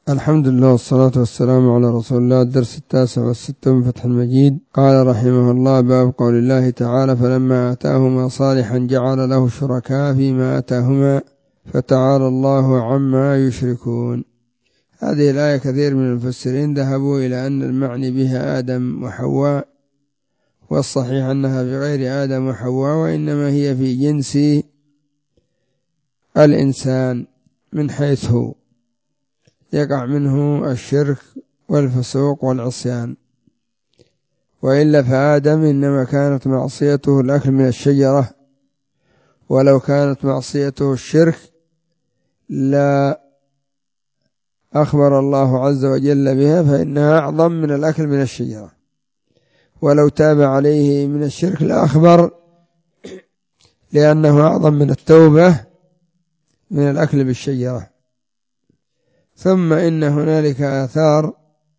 الحمد لله والصلاة والسلام على رسول الله. الدرس 69 من فتح المجيد. قال رحمه الله: باب قول الله تعالى: فلما آتاهما صالحا جعل له شركاء فيما آتاهما فتعالى الله عما يشركون. هذه الآية كثير من المفسرين ذهبوا إلى أن المعني بها آدم وحواء، والصحيح أنها بغير آدم وحواء، وإنما هي في جنس الإنسان من حيث يقع منه الشرك والفسوق والعصيان، وإلا فآدم إنما كانت معصيته الأكل من الشجرة، ولو كانت معصيته الشرك لا أخبر الله عز وجل بها، فإنها أعظم من الأكل من الشجرة، ولو تاب عليه من الشرك لا أخبر، لأنه أعظم من التوبة من الأكل بالشجرة. ثم إن هنالك آثار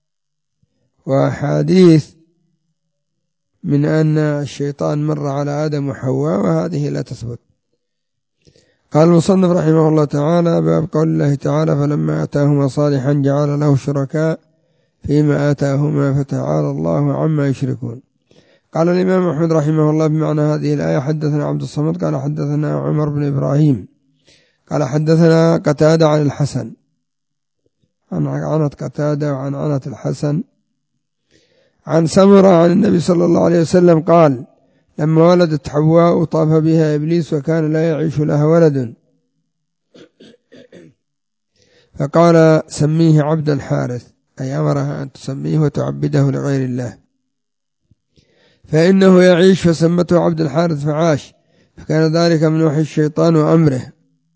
وأحاديث من أن الشيطان مر على آدم وحواء، وهذه لا تثبت. قال المصنف رحمه الله تعالى: باب قول الله تعالى: فلما آتاهما صالحا جعل له شركاء فيما آتاهما فتعالى الله عما يشركون. قال الإمام أحمد رحمه الله بمعنى هذه الآية: حدثنا عبد الصمد قال حدثنا عمر بن إبراهيم قال حدثنا قتادة عن الحسن، عن عنة قتادة وعن عنة الحسن عن سمرة عن النبي صلى الله عليه وسلم قال: لما ولدت حواء طاف بها إبليس وكان لا يعيش لها ولد، فقال: سميه عبد الحارث، أي أمرها أن تسميه وتعبده لغير الله، فإنه يعيش، فسمته عبد الحارث فعاش، فكان ذلك من وحي الشيطان وأمره.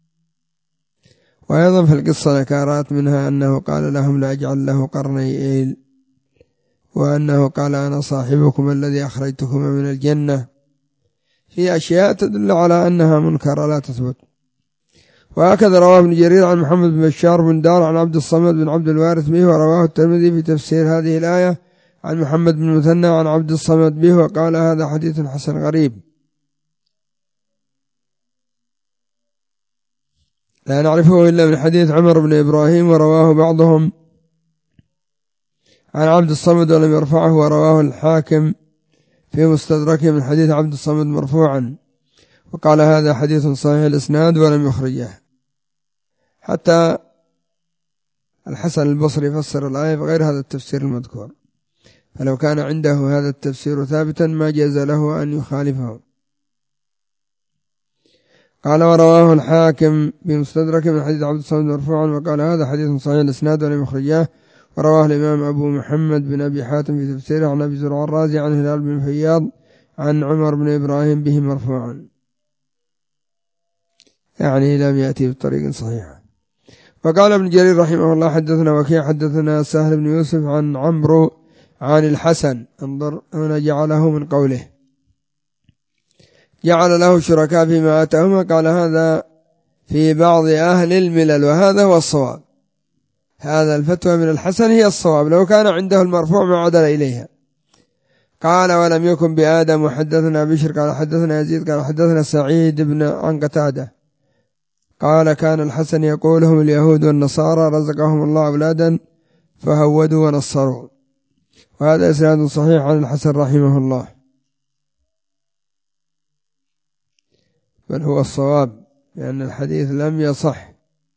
وأيضا في القصة نكارات، منها أنه قال لهم: لا أجعل له قرني إيل، وأنه قال: أنا صاحبكم الذي أخرجتكما من الجنة. في أشياء تدل على أنها منكرة لا تثبت. وهكذا رواه ابن جرير عن محمد بن بشار بن دار عن عبد الصمد بن عبد الوارث به، ورواه الترمذي في تفسير هذه الآية عن محمد بن مثنى عن عبد الصمد به، وقال: هذا حديث حسن غريب لا نعرفه إلا من حديث عمر بن إبراهيم، ورواه بعضهم عن عبد الصمد ولم يرفعه، ورواه الحاكم في مستدركه من حديث عبد الصمد مرفوعا، وقال: هذا حديث صحيح الإسناد ولم يخرجه. حتى الحسن البصري فسر الآية بغير هذا التفسير المذكور، فلو كان عنده هذا التفسير ثابتا ما جاز له أن يخالفه. قال: ورواه الحاكم بمستدرك من حديث عبد الصمد مرفوعا، وقال: هذا حديث صحيح الإسناد ولم يخرجه. ورواه الإمام أبو محمد بن أبي حاتم في تفسيره عن أبي زرع الرازي عن هلال بن فياض عن عمر بن إبراهيم به مرفوعا، يعني لم يأتي بطريق صحيحة. وقال ابن جرير رحمه الله: حدثنا وكيع حدثنا سهل بن يوسف عن عمرو عن الحسن. انظر هنا جعله من قوله جعل له شركاء فيما آتاهما، قال: هذا في بعض أهل الملل، وهذا هو الصواب. هذا الفتوى من الحسن هي الصواب، لو كان عنده المرفوع ما عدل إليها. قال: ولم يكن بآدم. وحدثنا بشر قال حدثنا يزيد قال حدثنا سعيد بن عن قتادة قال: كان الحسن يقولهم اليهود والنصارى رزقهم الله أولادا فهودوا ونصروا. وهذا إسناد صحيح عن الحسن رحمه الله، بل هو الصواب، لأن الحديث لم يصح،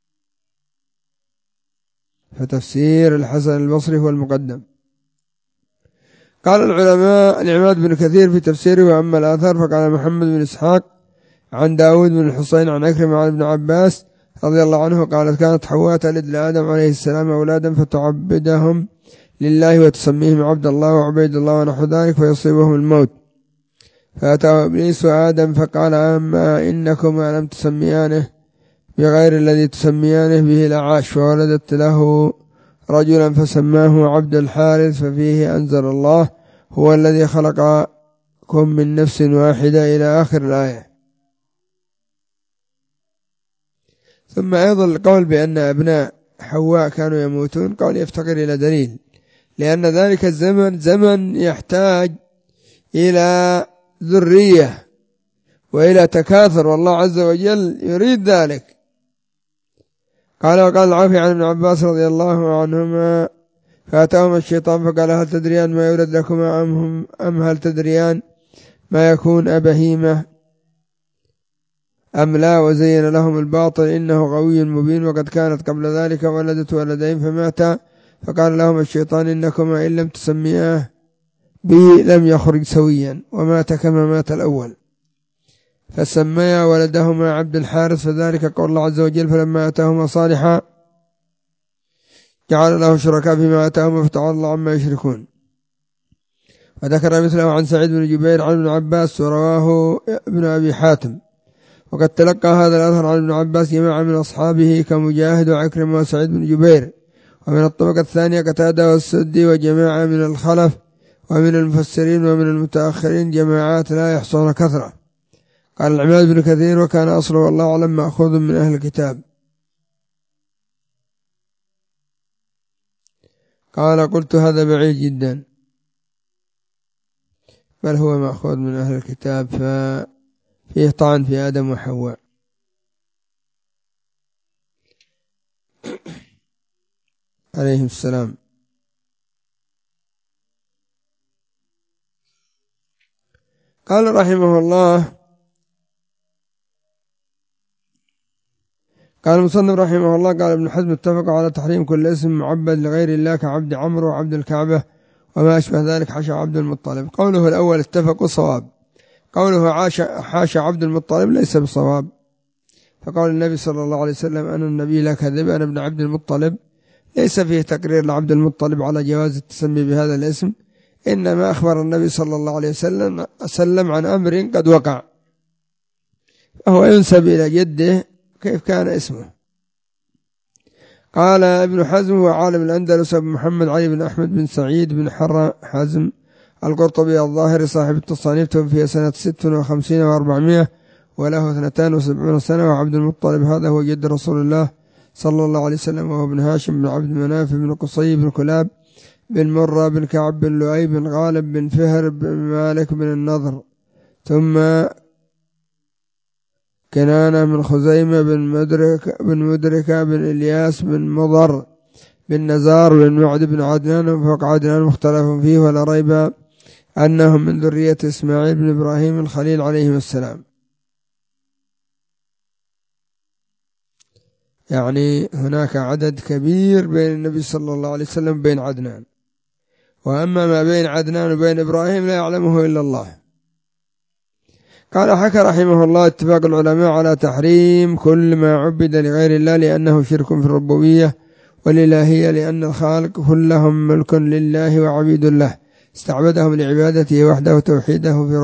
فتفسير الحسن البصري هو المقدم. قال العلماء: العماد بن كثير في تفسيره: وأما الآثار فقال محمد بن إسحاق عن داود بن الحسين عن أكرم عن ابن عباس رضي الله عنه قالت: كانت حواء تلد لآدم عليه السلام أولادا فتعبدهم لله وتسميهم عبد الله وعبيد الله ونحو ذلك، فيصيبهم الموت، فأتى إبليس آدم فقال: أما إنكما لم تسميانه بغير الذي تسميانه به لعاش، فولدت له رجلا فسماه عبد الحارث، ففيه أنزل الله: هو الذي خلقكم من نفس واحدة إلى آخر الآية. ثم أيضا القول بأن أبناء حواء كانوا يموتون قول يفتقر إلى دليل، لأن ذلك الزمن زمن يحتاج إلى ذرية وإلى تكاثر، والله عز وجل يريد ذلك. قال وقال العافية عن ابن عباس رضي الله عنهما فأتاهما الشيطان فقال هل تدريان ما يولد لكما أم هل تدريان ما يكون أبهيمة أم لا؟ وزين لهم الباطل إنه قوي مبين وقد كانت قبل ذلك ولدت ولدين فماتا فقال لهم الشيطان إنكما إن لم تسمياه بي لم يخرج سويا ومات كما مات الأول فسميا ولدهما عبد الحارث فذلك قول الله عز وجل فلما أتاهما صالحا جعل له شركاء فيما أتاهما فتعالى الله عما يشركون. وذكر مثله عن سعيد بن جبير عن ابن عباس ورواه ابن أبي حاتم. وقد تلقى هذا الأثر عن ابن عباس جماعة من أصحابه كمجاهد وعكرمة وسعيد بن جبير. ومن الطبقة الثانية قتادة والسدي وجماعة من الخلف ومن المفسرين ومن المتأخرين جماعات لا يحصون كثرة. قال العماد بن كثير وكان أصله والله أعلم مأخوذ من أهل الكتاب. قال قلت هذا بعيد جدا بل هو مأخوذ من أهل الكتاب ففيه طعن في آدم وحواء. عليهم السلام. قال رحمه الله قال المصنف رحمه الله قال ابن حزم اتفق على تحريم كل اسم معبد لغير الله كعبد عمرو وعبد الكعبة وما أشبه ذلك حاشا عبد المطلب. قوله الأول اتفقوا صواب، قوله حاشا عبد المطلب ليس بصواب. فقال النبي صلى الله عليه وسلم أنا النبي لا كذب أنا ابن عبد المطلب ليس فيه تقرير لعبد المطلب على جواز التسمي بهذا الاسم، إنما أخبر النبي صلى الله عليه وسلم عن أمر قد وقع فهو ينسب إلى جده كيف كان اسمه. قال ابن حزم هو عالم الأندلس أبو محمد علي بن أحمد بن سعيد بن حزم القرطبي الظاهري صاحب التصانيف توفي سنة 56 و400 وله 72 سنة. وعبد المطلب هذا هو جد رسول الله صلى الله عليه وسلم وهو ابن هاشم بن عبد مناف بن قصي بن كلاب بن مرة بن كعب بن لؤي بن غالب بن فهر بن مالك بن النضر ثم كنانة بن خزيمة بن مدركة بن إلياس بن مضر بن نزار بن معد بن عدنان وفوق عدنان مختلف فيه ولا ريب أنهم من ذرية إسماعيل بن إبراهيم الخليل عليهم السلام. يعني هناك عدد كبير بين النبي صلى الله عليه وسلم وبين عدنان، وأما ما بين عدنان وبين إبراهيم لا يعلمه إلا الله. قال حكى رحمه الله اتفاق العلماء على تحريم كل ما عبد لغير الله لأنه شرك في الربوبية والإلهية، لأن الخالق كلهم ملك لله وعبيد له استعبدهم لعبادته وحده وتوحيده في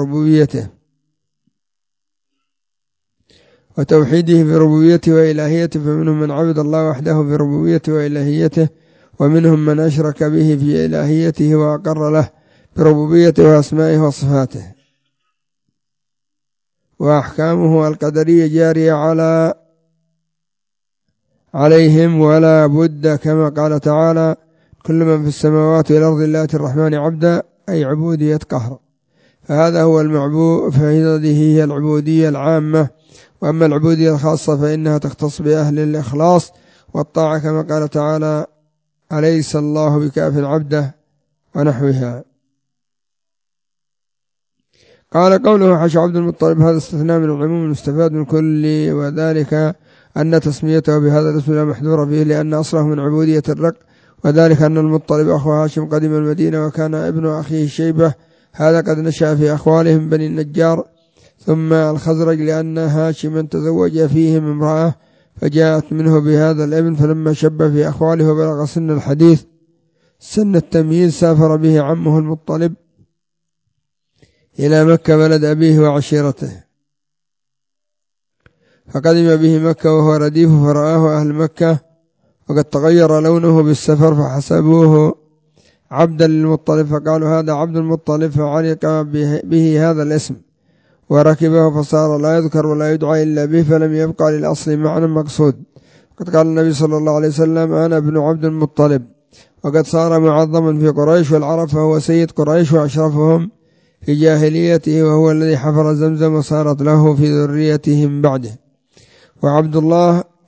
ربوبيته وإلهيته، فمنهم من عبد الله وحده في ربوبيته وإلهيته ومنهم من أشرك به في إلهيته وأقر له بربوبيته وأسمائه وصفاته. وأحكامه القدرية جارية عليهم ولا بد كما قال تعالى كل من في السماوات والأرض إلا آتي الرحمن عبدا أي عبودية قهر. فهذا هو المعبود، فهذه هي العبودية العامة. وأما العبودية الخاصة فإنها تختص بأهل الإخلاص والطاعة كما قال تعالى أليس الله بكاف عبده ونحوها. قال قوله حاشا عبد المطلب هذا استثناء من العموم المستفاد من كل، وذلك أن تسميته بهذا الاسم لا محذور فيه لأن أصله من عبودية الرق، وذلك أن المطلب أخو هاشم قدم المدينة وكان ابن أخيه شيبة هذا قد نشأ في أخوالهم بني النجار ثم الخزرج، لأن هاشما تزوج فيهم امرأة فجاءت منه بهذا الابن، فلما شب في أخواله وبلغ سن الحديث سن التمييز سافر به عمه المطلب إلى مكة بلد أبيه وعشيرته، فقدم به مكة وهو رديف فرآه أهل مكة وقد تغير لونه بالسفر فحسبوه عبدا للمطلب فقالوا هذا عبد المطلب، فعلق به هذا الاسم وركبه فصار لا يذكر ولا يدعى إلا به، فلم يبقى للأصل معنى مقصود. قد قال النبي صلى الله عليه وسلم أنا ابن عبد المطلب، وقد صار معظما في قريش والعرب فهو سيد قريش وأشرفهم في جاهليته، وهو الذي حفر زمزم وصارت له في ذريته من بعده. وعبد الله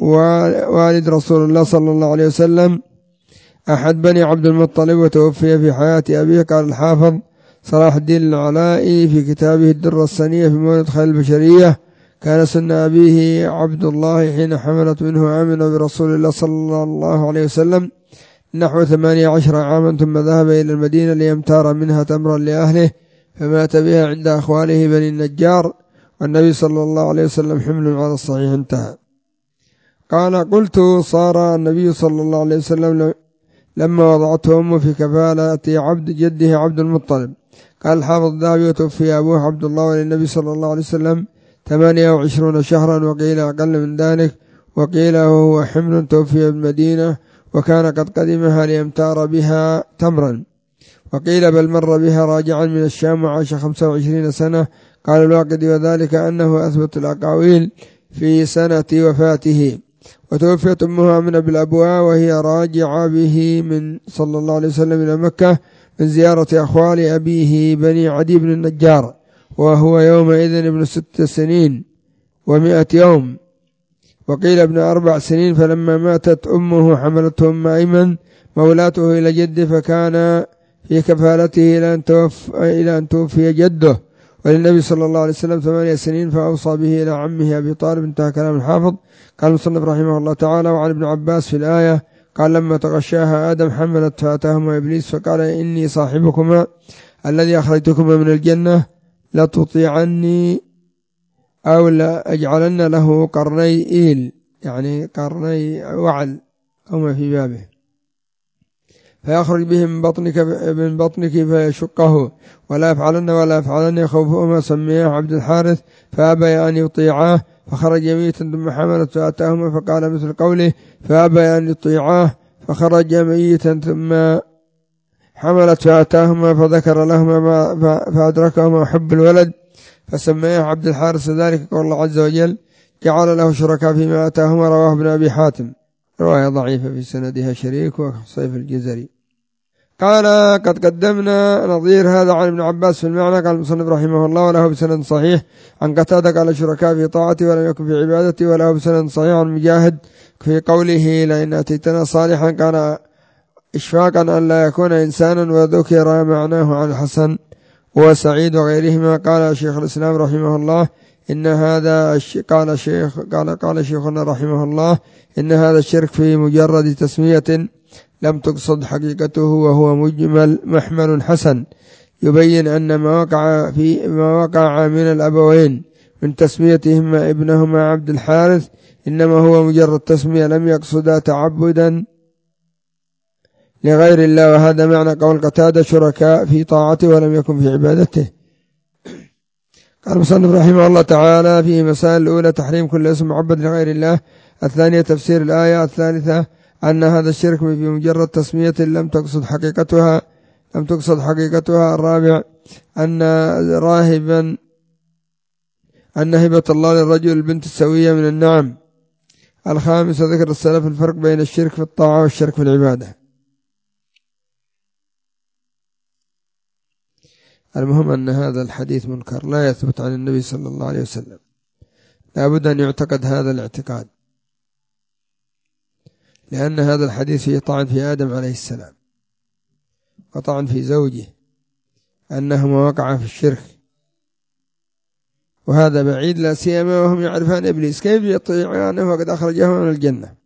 والد رسول الله صلى الله عليه وسلم أحد بني عبد المطلب، وتوفي في حياة أبيه. قال الحافظ صلاح الدين العلائي في كتابه الدرة السنية في مولد خير البشرية: كان سن أبيه عبد الله حين حملت منه آمنة برسول الله صلى الله عليه وسلم نحو 18 عاما، ثم ذهب إلى المدينة ليمتار منها تمرا لأهله، فمات بها عند أخواله بني النجار، والنبي صلى الله عليه وسلم حمل على الصحيح. انتهى. قال: قلت: صار النبي صلى الله عليه وسلم لما وضعته أمه في كفالة عبد جده عبد المطلب. قال الحافظ الذهبي: وتوفي أبوه عبد الله وللنبي صلى الله عليه وسلم 28 شهرا، وقيل أقل من ذلك، وقيل وهو حمل توفي بالمدينة، وكان قد قدمها ليمتار بها تمرا، وقيل بل مر بها راجعا من الشام وعاش 25 سنة. قال الواقدي: وذلك أنه أثبت الأقاويل في سنة وفاته. وتوفيت أمها من بالأبواء وهي راجعة به من صلى الله عليه وسلم إلى مكة من زيارة أخوال أبيه بني عدي بن النجار، وهو يومئذ ابن 6 سنين و100 يوم، وقيل ابن 4 سنين. فلما ماتت أمه حملته أم أيمن مولاته إلى جده، فكان في كفالته إلى أن توفي جده، وللنبي صلى الله عليه وسلم 8 سنين، فأوصى به إلى عمه أبي طالب. انتهى كلام الحافظ. قال المصنف رحمه الله تعالى: وعن ابن عباس في الآية قال: لما تغشاها آدم حملت فأتاهما إبليس فقال: إني صاحبكما الذي أخرجتكما من الجنة، لتطيعني أو لأجعلن له قرني إيل، يعني قرني وعل أو ما في بابه، فيخرج به من بطنك فيشقه، ولا يفعلن يخوفهما. سمياه عبد الحارث، فأبى أن يطيعاه، فخرج ميتا ثم حملت فأتاهما، فقال مثل قوله: فأبى أن يطيعاه، فخرج ميتا ثم حملت فأتاهما، فذكر لهما فأدركهما حب الولد، فسمياه عبد الحارث. ذلك قول الله عز وجل: جعل له شركاء فيما آتاهما. رواه ابن أبي حاتم، رواية ضعيفة في سندها شريك وصيف الجزري. قال: قد قدمنا نظير هذا عن ابن عباس في المعنى. قال المصنف رحمه الله: وله بسند صحيح عن قتادة قال: شركاء في طاعتي ولم يكن في عبادتي. وله بسند صحيح عن مجاهد في قوله: لئن أتيتنا صالحا، كان إشفاقا أن لا يكون إنسانا، وذكر معناه عن الحسن وسعيد وغيرهما. قال شيخ الإسلام رحمه الله: إن هذا قال شيخنا رحمه الله: إن هذا الشرك في مجرد تسمية لم تقصد حقيقته، وهو مجمل محمل حسن يبين أن ما وقع من الأبوين من تسميتهما ابنهما عبد الحارث إنما هو مجرد تسمية، لم يقصدا تعبدا لغير الله. وهذا معنى قول قتادة: شركاء في طاعته ولم يكن في عبادته. قال المصنف رحمه الله تعالى: في مسائل: الأولى تحريم كل اسم معبد لغير الله. الثانية تفسير الآية. الثالثة أن هذا الشرك في مجرد تسمية لم تقصد حقيقتها. الرابع أن هبة الله للرجل البنت السوية من النعم. الخامس ذكر السلف الفرق بين الشرك في الطاعة والشرك في العبادة. المهم أن هذا الحديث منكر لا يثبت عن النبي صلى الله عليه وسلم، لا بد أن يعتقد هذا الاعتقاد، لأن هذا الحديث فيه طعن في آدم عليه السلام وطعن في زوجه أنهما وقعا في الشرك، وهذا بعيد، لا سيما وهم يعرفان إبليس كيف يطيعانه وقد أخرجهما من الجنة،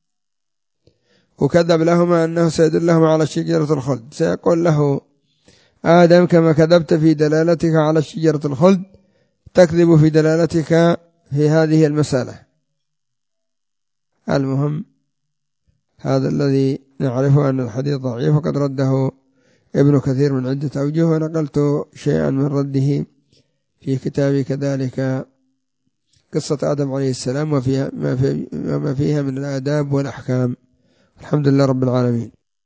وكذب لهما أنه سيدلهما على شجرة الخلد. سيقول له آدم: كما كذبت في دلالتك على شجرة الخلد، تكذب في دلالتك في هذه المسألة. المهم هذا الذي نعرفه أن الحديث ضعيف، وقد رده ابن كثير من عدة أوجه، ونقلت شيئا من رده في كتابي كذلك قصة آدم عليه السلام وما فيها من الآداب والأحكام. الحمد لله رب العالمين.